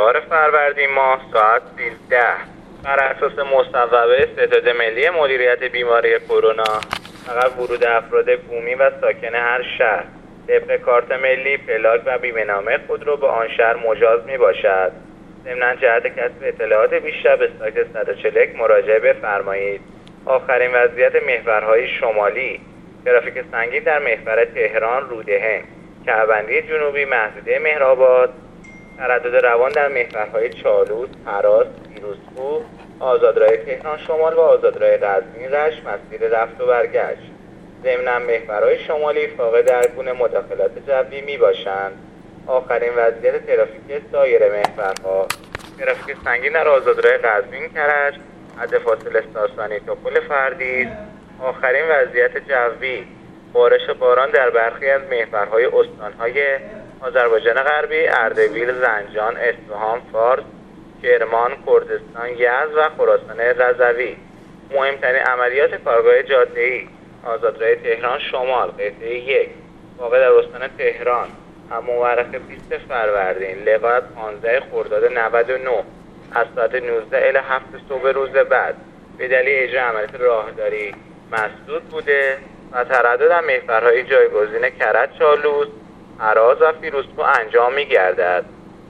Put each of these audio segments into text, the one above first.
4 فروردین ماه ساعت 13 بر اساس مصوبه ستاد ملی مدیریت بیماری کرونا فقط ورود افراد بومی و ساکن هر شهر طبق کارت ملی، پلاک و بیمه‌نامه خود را به آن شهر مجاز می باشد. ضمناً جهت کسب اطلاعات بیشتر به سایت 141 مراجعه بفرمایید. آخرین وضعیت محورهای شمالی: ترافیک سنگین در محور تهران، رودهنگ، کعبندی جنوبی، محدوده مهرآباد، تردد روان در محورهای چالوس، هراس، فیروزکوه، آزادراه تهران شمال و آزادراه قزوین رشت مسیر رفت و برگشت. ضمناً محورهای شمالی فاقد هر گونه مداخلات جوی می باشند. آخرین وضعیت ترافیک سایر محورها: ترافیک سنگین در آزادراه قزوین کرج، حد فاصله ساسانی تا پل فردیس. آخرین وضعیت جوی: بارش باران در برخی از محورهای استانهای آذربایجان غربی، اردبیل، زنجان، اصفهان، فارس، کرمان، کردستان، یزد و خراسان رضوی. مهمترین عملیات کارگاه جاده‌ای: آزادراه تهران شمال قطعه 1 واقع در استان تهران، مورخ 20 فروردین لغایت 15 خرداد 99 از ساعت 19 الی 7 صبح روز بعد به دلیل اجرای عملیات راهداری مسدود بوده و تردد در محورهای جایگزین کرج، چالوس، هراس و فیروزکوه انجام می‌گردد.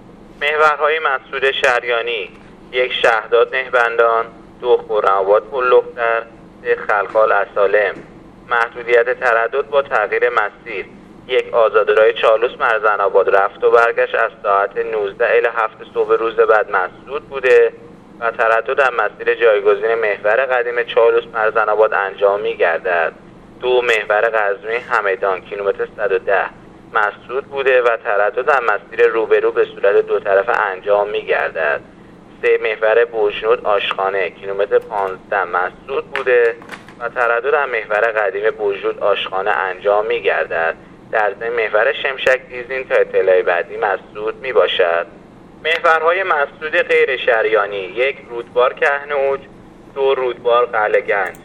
محورهای مسدود شریانی: 1 شهداد نهبندان، 2 خرم‌آباد پل‌لختر، 3 خلخال اسالم. محدودیت تردد با تغییر مسیر: 1 آزادراه چالوس مرزن‌آباد رفت و برگشت از ساعت 19 الی 7 صبح روز بعد مسدود بوده و تردد در مسیر جایگزین محور قدیم چالوس مرزن‌آباد انجام می‌گردد. 2 محور قزوین همدان کیلومتر 110 مسدود بوده و تردد در مسیر روبرو به صورت دو طرفه انجام می‌گردد. 3 محور بوجنود آشخانه کیلومتر 15 مسدود بوده و تردد در محور قدیم بوجنود آشخانه انجام می‌گردد. در ضمن محور شمشک دیزین تا اطلاع بعدی مسدود می باشد. محورهای مسدود غیر شریانی: 1 رودبار کهنوج، 2 رودبار قلعه‌گنج،